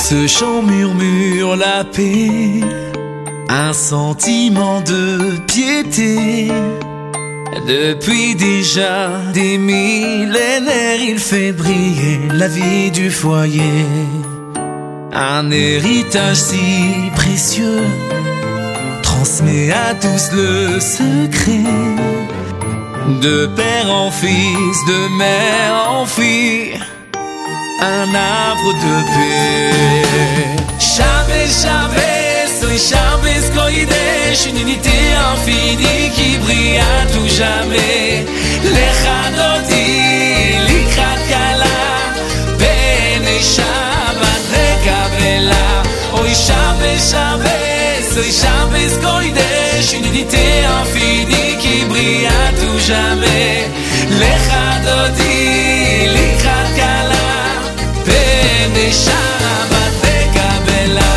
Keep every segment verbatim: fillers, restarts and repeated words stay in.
Ce chant murmure la paix, un sentiment de piété. Depuis déjà des millénaires, il fait briller la vie du foyer. Un héritage si précieux transmet à tous le secret. De père en fils, de mère en fille, un arbre de paix. Shabbos, Shabbos, oui Shabbos Kodesh, une unité infinie qui brille à tout jamais. Lechadoti, likrat kala, bene Shabbat rekavela. Oui Shabbos, Shabbos, oui Shabbos Kodesh, une unité infinie qui brille à tout jamais. Lechadoti, likrat kala, bene Shabbat rekavela.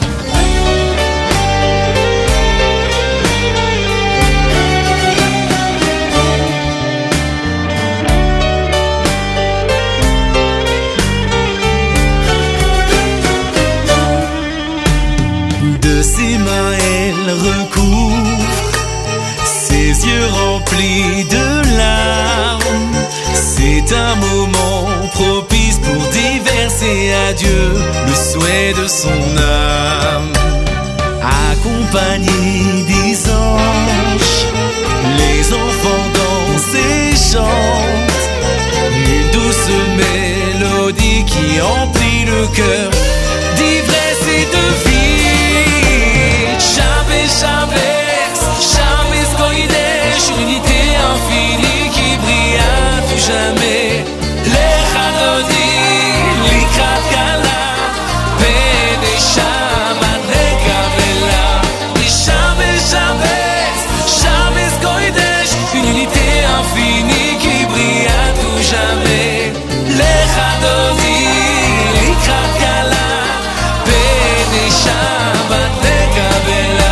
De ses mains elle recouvre ses yeux remplis de larmes. C'est un moment propice pour déverser à Dieu le souhait de son âme. Accompagné des anges, les enfants dansent et chantent une douce mélodie qui emplit le cœur d'ivresse et de vie. Shabbos, Shabbos, Shabbos Kodesh, une unité infinie qui brille à tout jamais. Lechadodi, likrat kala, bene Shabbat rekavela. Shabbos, Shabbos, Shabbos Kodesh, une unité infinie qui brille à tout jamais. Lechadodi, likrat kala, bene Shabbat rekavela.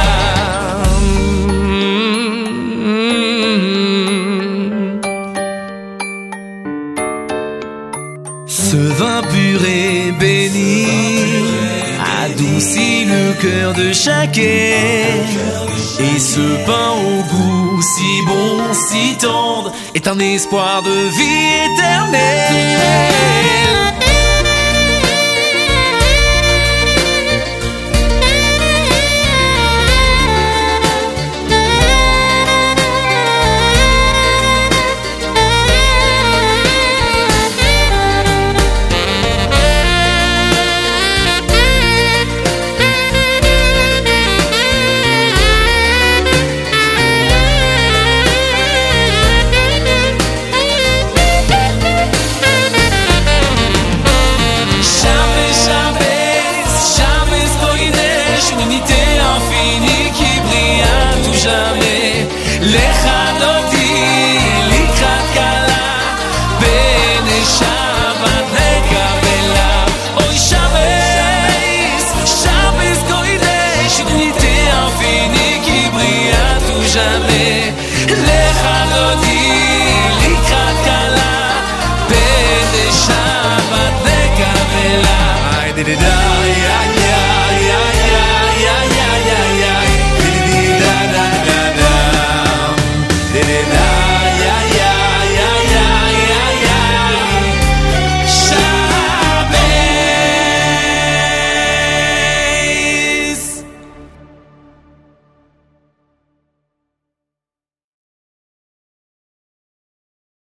Ce vin pur et béni adoucit le cœur de chacun. Et ce pain au goût si bon, si tendre, est un espoir de vie éternelle. Lechadoti, likrat kala, bene Shabbat rekavela. Oy Shabbos, Shabbos Kodesh, une unité infinie qui brille à tout jamais. Lechadoti, likrat kala, bene Shabbat rekavela.